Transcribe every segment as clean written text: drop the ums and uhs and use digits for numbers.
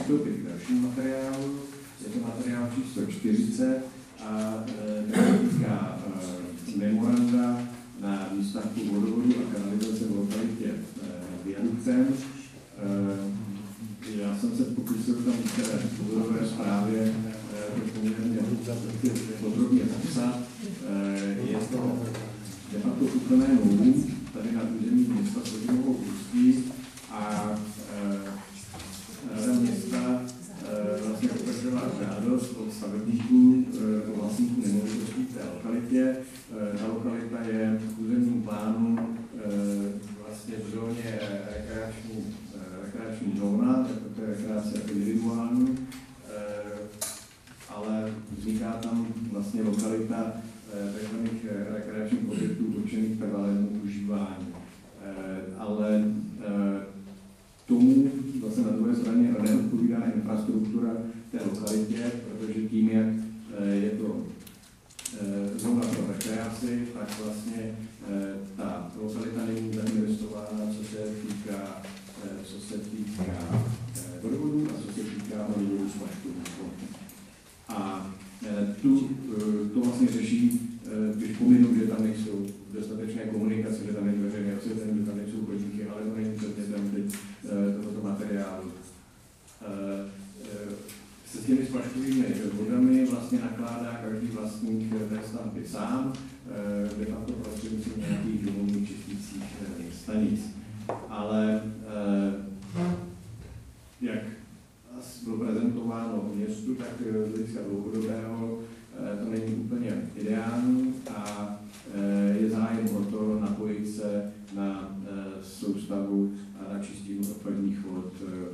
přistoupit k dalšímu materiálu. Je to materiál číslo 40 a ten týká memoranda na výstavbu vodovodu a kanalizace v lokalitě Viaduktem. Já jsem se pokusil tam v té důvodové zprávě poměrně podrobně popsat. Je to de facto úplné novum tady na území města Svodimovo Ústí a Rada města vlastně obdržela žádost od stavebníků o vlastníků nemovitostí v té lokalitě. Ta lokalita je v územním plánu vlastně v zóně rekreační zóna, to je rekreace jako individuální, ale vzniká tam vlastně lokalita takzvaných rekreačních objektů určených trvalému užívání. Ale tomu zase na druhé straně neodpovídá infrastruktura té lokalitě, protože tím, jak je to zóna pro rekreaci, tak vlastně ta lokalita není zainvestována, co se týká vodovodů a co se týká vodovodů splaškových. A to vlastně řeší, když pominu, že tam nejsou dostatečné komunikace, že tam není veřejné osvětlení, že tam nejsou chodníky, ale to není předmětem teď tohoto materiálu. Se s těmi splaškovými vodami vlastně nakládá každý vlastník té stavby sám, de facto prostřednictvím nějakých domovních čistících stanic. Ale jak bylo prezentováno v městu, tak z hlediska dlouhodobého to není úplně ideální a je zájem o to napojit se na soustavu a na čistinu odpadních vod,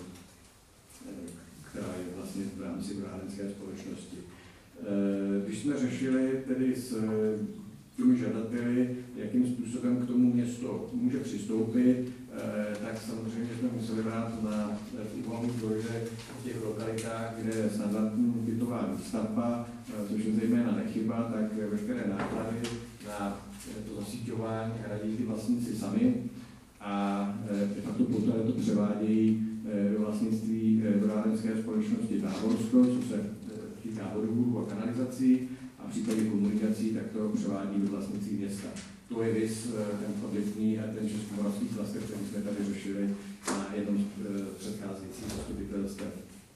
která je vlastně v rámci vodárenské společnosti. Když jsme řešili tedy s těmi žadateli, jakým způsobem k tomu město může přistoupit, tak samozřejmě jsme museli brát na úvahu to, že v těch lokalitách, kde je standardní bytová výstavba, což je zejména nechyba, tak veškeré náklady na to zasíťování hradí ty vlastníci sami a de facto poté to převádějí do vlastnictví vodárenské společnosti Táborsko, co se týká vodovodů a kanalizací, a v případě komunikací tak to převádí do vlastnictví města. To je vys ten objektní a ten českomoravský klaster, který jsme tady řešili na jednom z předcházejících zastupitelstev.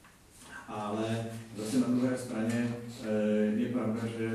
Ale zase na druhé straně je pravda, že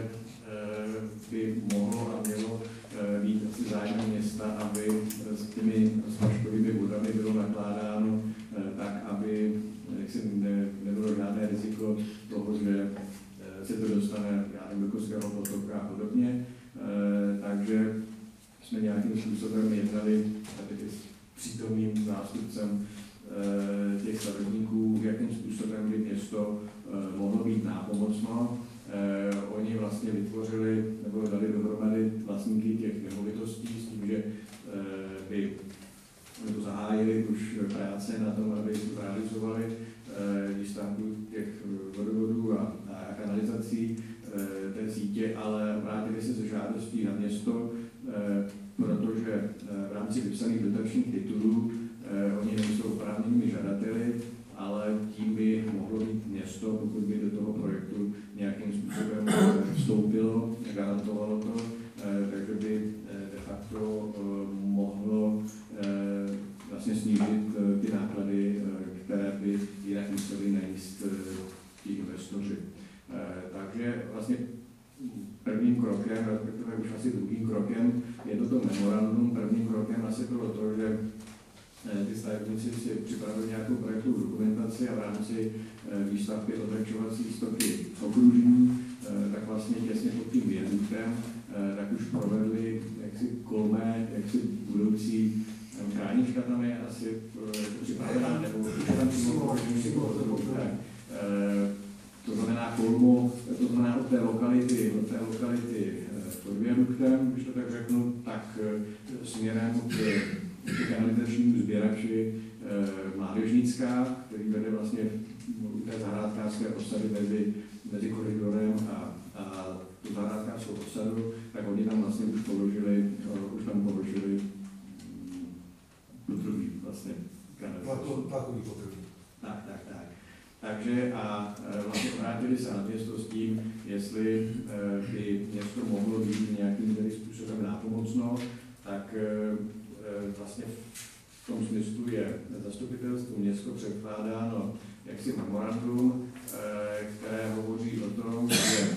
by mohlo a mělo být asi zájem města, aby s těmi splaškovými vodami bylo nakládáno tak, aby nebylo žádné riziko toho, že se to dostane do Kostského potoka a podobně. Takže jsme nějakým způsobem jednali tady s přítomným zástupcem těch stavebníků, jakým způsobem by město mohlo být nápomocno. Oni vlastně vytvořili nebo dali dohromady vlastníky těch nemovitostí s tím, že by to zahájili už práce na tom, aby realizovali výstavbu těch vodovodů a kanalizací té sítě, ale vrátili se se žádostí na město, protože v rámci vypsaných dotačních titulů oni nejsou oprávněnými žadateli, ale tím by mohlo být město, pokud by do toho projektu nějakým způsobem vstoupilo, garantovalo to, takže by de facto mohlo vlastně snížit ty náklady, které by jinak museli nést ti investoři. Takže vlastně prvním krokem, respektive už asi druhým krokem, je toto memorandum. Prvním krokem asi bylo to, že ty stavebníci si připravili nějakou projektovou dokumentaci a v rámci výstavby odlehčovací stoky okružní, tak vlastně těsně pod tím viaduktem, tak už provedli jaksi kolmé, jaksi budoucí chránička tam je asi připravená, nebo už tam to znamená kolmo, to znamená od té lokality pod viaduktem, když to tak řeknu, tak směrem k kanalizačnímu sběrači Mládežnická, který vede vlastně té zahrádkářské osady mezi koridorem a tu zahrádkářskou osadu, tak oni tam vlastně už tam položili potrubí vlastně kanalizační. Tlakový potrubí. Tak. Takže a vlastně obrátili se na město s tím, jestli by město mohlo být nějakým způsobem nápomocno, tak vlastně v tom smyslu je zastupitelstvu město předkládáno jaksi memorandum, které hovoří o tom,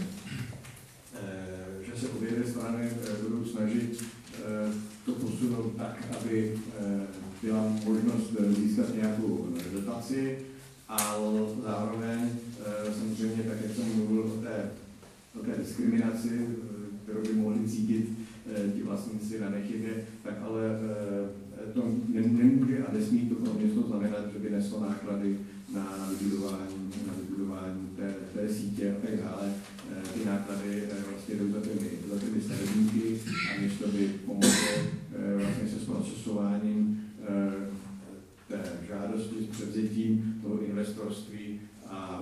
že se obě strany budou snažit to posunout tak, aby byla možnost získat nějakou dotaci, ale zároveň samozřejmě, tak jak jsem mluvil o té diskriminaci, kterou by mohli cítit ti vlastníci na nechybě, tak ale to nemůže a nesmí to pro město znamenat, že by neslo náklady na vybudování té sítě a tak dále. Ty náklady vlastně jdou za těmi stavebníky a město by pomohlo vlastně se s procesováním té žádosti, s převzetím toho investorství a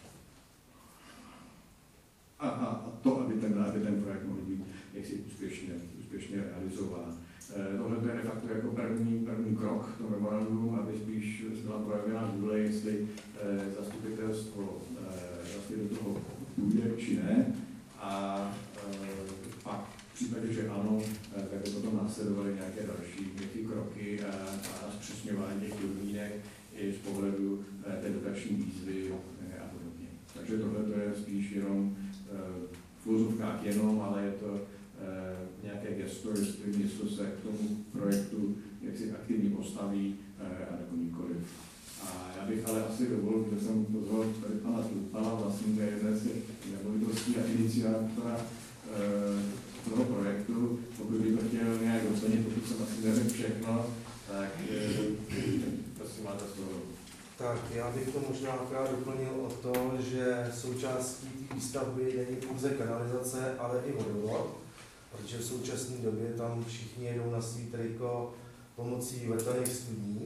to, aby ten projekt mohl být jaksi úspěšně realizován. Tohle je de facto jako první krok to memorandum, aby spíš byla projevena vůle, jestli zastupitelstvo vlastně do toho půjde či ne. A pak v případě, že ano, tak by potom následovaly nějaké další kroky a zpřesňování těch podmínek i z pohledu té dotační výzvy a podobně. Takže tohle je spíš jenom v úzovkách jenom, ale je to nějaké gesto, jestli město se k tomu projektu jaksi aktivně postaví a nebo nikoliv. A já bych ale asi dovolil, že jsem pozval tady pana vlastníka jedné z nemovitostí a iniciátora toho projektu. Pokud bych to chtěl nějak docenit, pokud jsem asi neřekl všechno, tak prosím, máte slovo. Tak já bych to možná akorát doplnil o to, že součástí výstavby není pouze kanalizace, ale i vodovod, protože v současné době tam všichni jedou na svý triko pomocí vrtaných studní.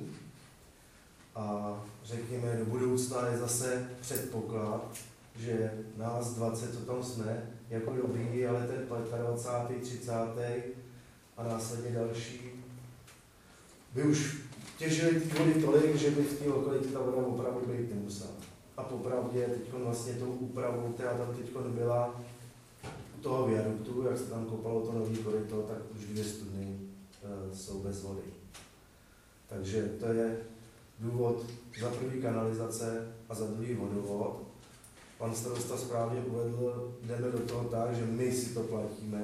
A řekněme, do budoucna je zase předpoklad, že nás 20, co tam jsme, jako dobrý, ale ten 25., 30. a následně další by už těžili ty vody tolik, že by v té lokalitě ta voda opravdu být nemusela. A popravdě teď vlastně tou úpravou, která tam teď byla u toho viaduktu, jak se tam kopalo to nový koryto, tak už 2 studny jsou bez vody. Takže to je důvod za první kanalizace a za druhý vodovod. Pan starosta správně uvedl, jdeme do toho tak, že my si to platíme.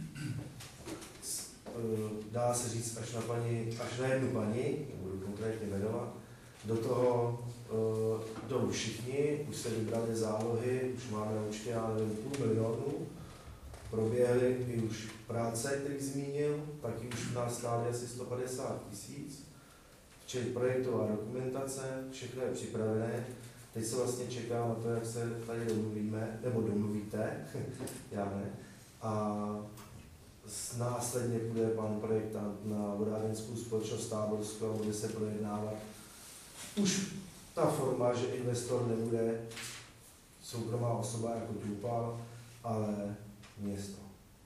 Dá se říct až na jednu paní, nebudu konkrétně jmenovat. Do toho jdou všichni, už se vybrali zálohy, už máme určitě, já nevím, 500 000. Proběhly i už práce, který zmínil, taky už v nás stály asi 150 000. Čili projektová dokumentace, všechno je připravené. Teď se vlastně čeká na to, jak se tady domluvíme, nebo domluvíte, já ne. A následně bude pan projektant na vodárenskou společnost Táborskou, bude se projednávat už ta forma, že investor nebude soukromá osoba jako Tupal, ale město.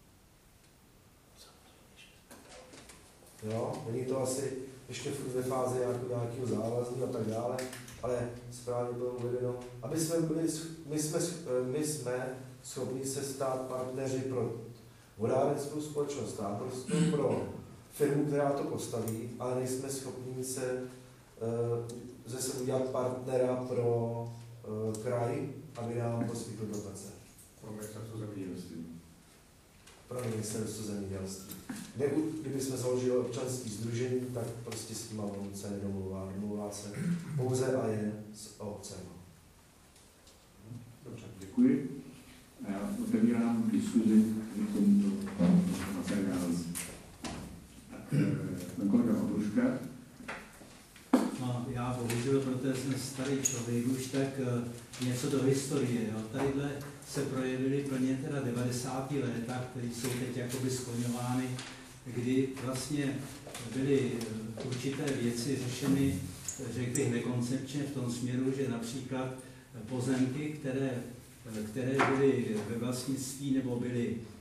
Jo, není to asi ještě ve fázi nějakého závazní a tak dále, ale správně bylo uvedeno, aby jsme byli, my jsme schopni se stát partneři pro vodárenskou společnost Táborskou, pro firmu, která to postaví, ale nejsme schopni se zase udělat partnera pro kraj, aby nám poskytl dotace. Pro ministerstvo zemědělství. Pro ministerstvo zemědělství. Kdybychom založili občanské sdružení, tak prostě s tím se nedomluvá. Domluvá se pouze a jen s obcem. Dobře, děkuji. A já otevírám diskuzi k tomuto materiálu. Tak, pan kolega Obruška. No, já bohužel, protože jsem starý člověk, už tak něco do historie. Jo. Tadyhle se projevily plně teda 90. léta, které jsou teď jakoby skloňovány, kdy vlastně byly určité věci řešeny, řekl bych, nekoncepčně v tom směru, že například pozemky, které byly ve vlastnictví nebo byly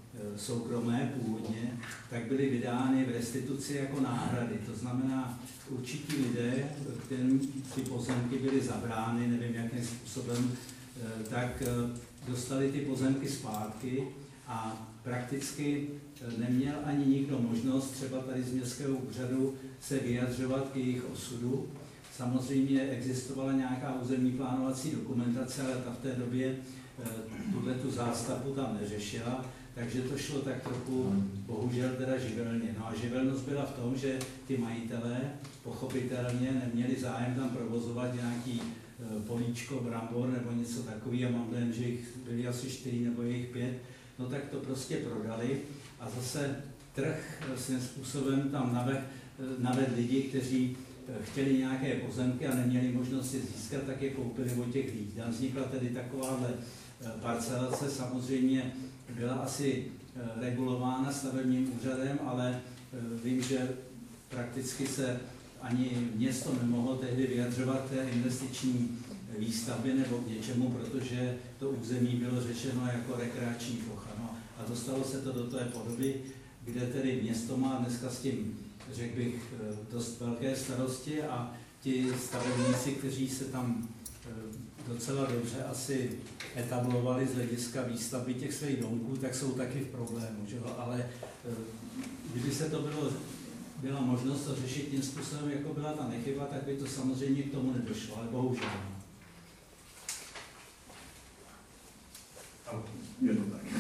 soukromé původně, tak byly vydány v restituci jako náhrady. To znamená, určití lidé, kterým ty pozemky byly zabrány, nevím jakým způsobem, tak dostali ty pozemky zpátky a prakticky neměl ani nikdo možnost třeba tady z městského úřadu se vyjadřovat k jejich osudu. Samozřejmě existovala nějaká územní plánovací dokumentace, ale ta v té době tu zástavbu tam neřešila, takže to šlo tak trochu, bohužel teda živelně. No a živelnost byla v tom, že ty majitelé pochopitelně neměli zájem tam provozovat nějaký políčko, brambor nebo něco takového, a mám dojem, že jich byly asi 4 nebo jejich 5, no tak to prostě prodali a zase trh svým způsobem tam navedl lidi, kteří chtěli nějaké pozemky a neměli možnost je získat, tak je koupili od těch lidí. Tam vznikla tedy takováhle parcelace, samozřejmě byla asi regulována stavebním úřadem, ale vím, že prakticky se ani město nemohlo tehdy vyjadřovat té investiční výstavbě nebo k něčemu, protože to území bylo řešeno jako rekreační plocha. No, a dostalo se to do té podoby, kde tedy město má dneska s tím, řekl bych, dost velké starosti a ti stavebníci, kteří se tam docela dobře asi etablovali z hlediska výstavby těch svých domků, tak jsou taky v problému. Že? Ale kdyby se to byla možnost to řešit tím způsobem, jako byla ta nechyba, tak by to samozřejmě k tomu nedošlo, ale bohužel. Je to tak.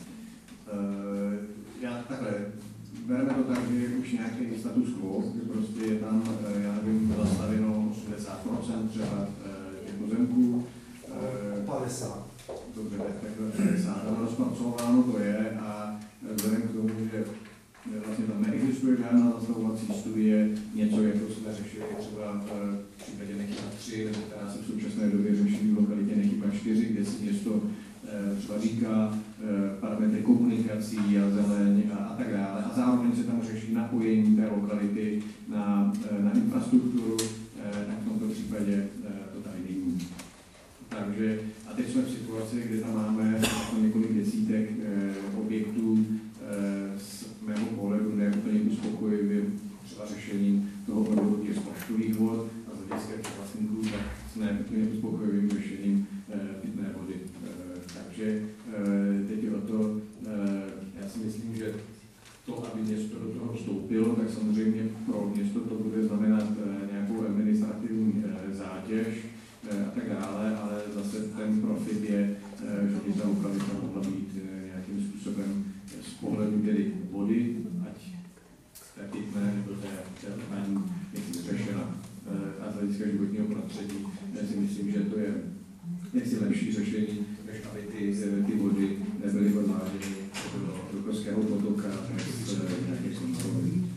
Já takhle, bereme to tak, že je už nějaký status quo, že prostě je tam, já nevím, zastaveno 80% třeba těch pozemků. 50. Dobře, tak 50, ale rozpracováno to je a vzhledem k tomu, že vlastně tam neexistuje žádná zastavovací studie, něco, jako jsme řešili třeba v případě Nechyba 3, nebo která se v současné době řeší v lokalitě Nechyba 4, kde si město třeba říká parametry komunikací a zeleň a tak dále. A zároveň se tam řeší napojení té lokality na infrastrukturu, tak v tomto případě to tady není. Takže, a teď jsme v situaci, kdy tam máme několik desítek objektů z mého pohledu neúplně uspokojivým třeba řešením toho odvodu těch splaškových vod a z hlediska těch vlastníků, tak s neúplně uspokojivým řešením pitné vody. Takže teď je o to, já si myslím, že to, aby město do toho vstoupilo, tak samozřejmě pro město to bude znamenat nějakou administrativní zátěž a tak dále, ale zase ten profit je, že by ta lokalita mohla být nějakým způsobem z pohledu tedy vody, ať té pitné nebo té odpadní, řešena a z hlediska životního prostředí. Já si myslím, že to je lepší řešení, než aby ty vody nebyly odváděny do Korského potoka bez nějakých kontrolí.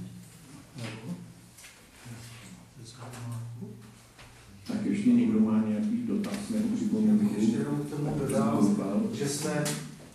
Tak ještě někdo má nějaký dotaz nebo připomínku? Ještě jenom k tomu dodám, že jsme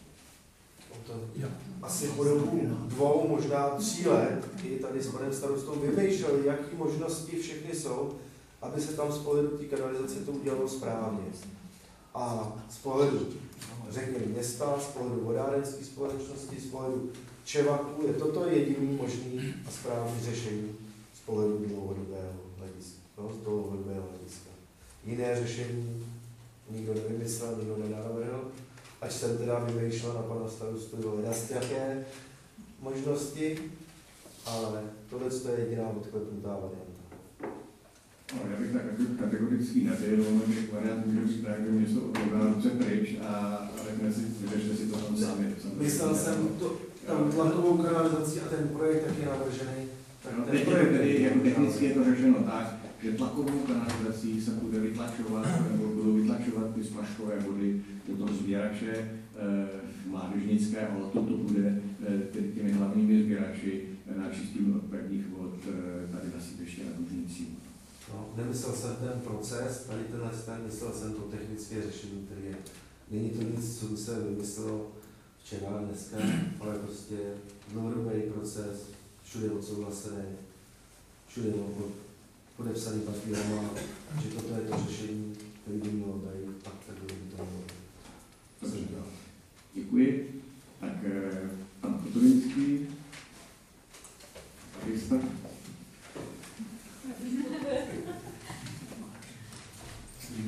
asi po dobu 2, možná 3 let i tady s panem starostou vymýšleli, jaké možnosti všechny jsou, aby se tam z pohledu té kanalizace to udělalo správně. A z pohledu, řekněme, města, z pohledu vodárenské společnosti, z pohledu ČEVAKu je toto jediný možný a správný řešení z pohledu dlouhodobého hlediska. No, z dlouhodobého hlediska. Jiné řešení nikdo nevymyslel, nikdo nenavrhl, ať jsem teda vymýšlel na pana starostu jaké možnosti, ale tohle je jediná odklepnutá varianta. No, já bych tak kategorický nebyl, ono těch variant může být tak, že město odlouvá ruce pryč a řekne si, vyřešte si to tam sami. Myslel jsem tam tlakovou kanalizaci a ten projekt taky navržený. Teď tedy jako technicky je to řešeno tak, že tlakovou kanalizací se bude vytlačovat, nebo budou vytlačovat ty splaškové vody do toho sběrače mládežnické, ale toto bude tedy těmi hlavními sběrači na čistým odpadních vod tady na sídliště na Dlužnicí. No, nemyslel jsem ten proces, tady myslel jsem to technické řešení, které je. Není to nic, co by se vymyslelo včera, dneska, ale prostě dlouhodobý proces, všude odsouhlasený, všude podepsaný papírama, že toto je to řešení, které by mělo být, tak by to mohlo být. Dobře, děkuji. Tak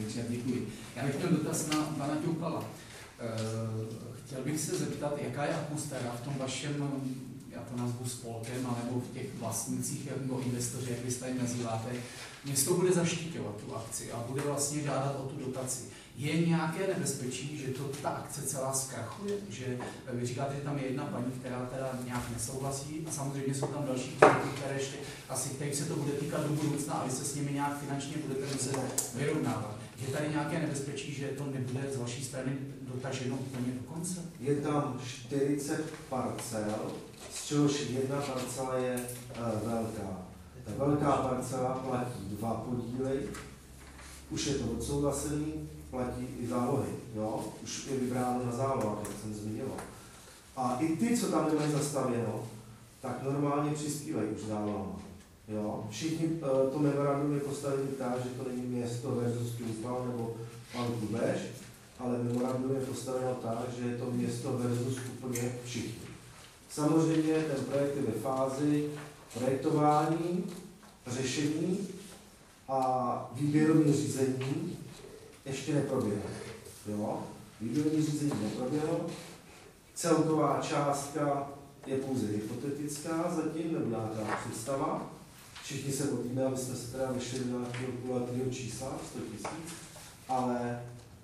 přijat, děkuji. Já bych měl dotaz na pana Ťupala. Chtěl bych se zeptat, jaká je atmosféra v tom vašem, já to nazvu spolkem, nebo v těch vlastnících nebo investoři, jak vy se tady nazýváte. Město bude zaštiťovat tu akci a bude vlastně žádat o tu dotaci. Je nějaké nebezpečí, že ta akce celá zkrachuje? Že vy říkáte, že tam je jedna paní, která teda nějak nesouhlasí a samozřejmě jsou tam další klienty, které ještě asi kterých se to bude týkat do budoucna a vy se s nimi nějak finančně budete muset vyrovnávat. Je tady nějaké nebezpečí, že to nebude z vaší strany dotaženo úplně do konce? Je tam 40 parcel, z čehož jedna parcela je velká. Ta velká parcela platí 2 podíly, už je to odsouhlasený, platí i zálohy, jo? Už je vybráno na zálohách, jak jsem zmiňoval. A i ty, co tam nemají zastavěno, tak normálně přispívají už zálohama. Jo? Všichni to memorandum je postavili tak, že to není město versus Ťupal nebo pan Kubeš, ale memorandum je postaveno tak, že je to město versus úplně všichni. Samozřejmě ten projekt je ve fázi projektování, řešení a výběrové řízení ještě neproběhlo. Jo? Výběrové řízení neproběhlo. Celková částka je pouze hypotetická zatím, nebo nějaká představa. Všichni se modlíme, aby jsme se teda vyšli do nějakého kulatého čísla, 100 000, ale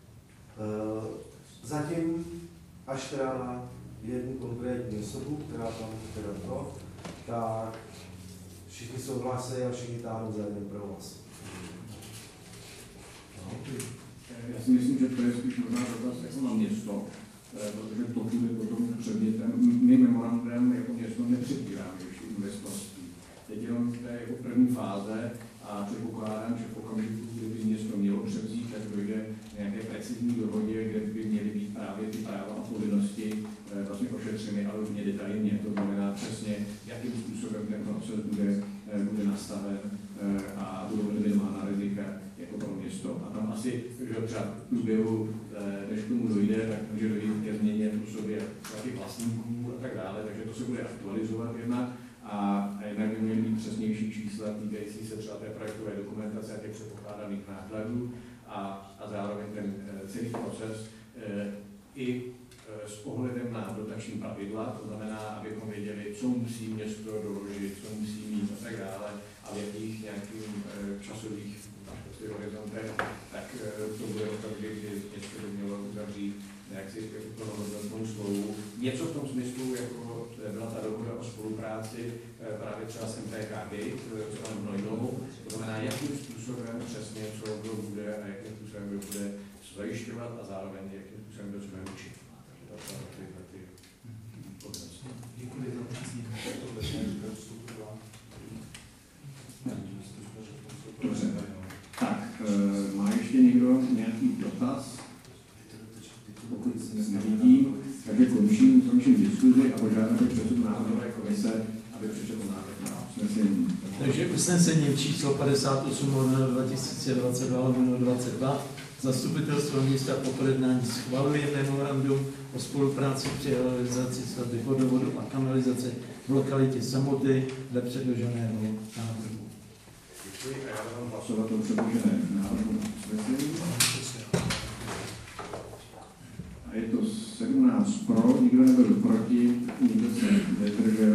zatím až teda na jednu konkrétní osobu, která tam teda to, tak všichni souhlasí a všichni táhnou za jeden prohlas. Já si myslím, že to je spíš možná dotaz jako na město, protože pokud je potom předmětem, my memorandem jako město nepřebíráme ještě investorství. Teď jenom to je jako první fáze a předpokládám, že v okamžiku, kdyby město mělo převzít, tak dojde nějaké precizní dohodě, kde by měly být právě ty práva a povinnosti vlastně ošetřeny, ale hodně detailně. To znamená přesně, jakým způsobem ten proces bude nastaven a budou minimálna rizika jako pro město. A tam asi, že třeba v průběhu, než k tomu dojde, tak může dojít ke změně v osobě těch vlastníků a tak dále, takže to se bude aktualizovat jednak. A jednak by měly být přesnější čísla týkající se třeba té projektové dokumentace a těch předpokládaných nákladů a zároveň ten celý proces i s ohledem na dotační pravidla, to znamená, abychom věděli, co musí město doložit, co musí mít a tak dále a v jakých nějakých časových horizontech, tak to bude okamžik, kdy město by mělo uzavřít jaksi plnohodnotnou smlouvu. Něco v tom smyslu, jako byla ta dohoda o spolupráci právě třeba s MPKG, s panem Hnojnou, to znamená, jakým způsobem přesně co kdo bude a jakým způsobem kdo bude zajišťovat a zároveň jakým způsobem kdo se bude učit. Takže to jsou ty povinnosti. Děkuji za upřesnění. Dobře. Tak, má ještě někdo nějaký dotaz? Pokud se nevidím, takže končím diskuzi a požádám předsedu návrhové komise, aby přečetl návrh na usnesení. Takže usnesení číslo 58/2022 Zastupitelstvo města po projednání schvaluje memorandum o spolupráci při realizaci stavby vodovodu a kanalizace v lokalitě Samoty dle předloženého návrhu. Děkuji a já dám hlasovat o předloženém návrhu na usnesení. A je to 17 pro, nikdo nebyl proti, nikdo se nezdržel.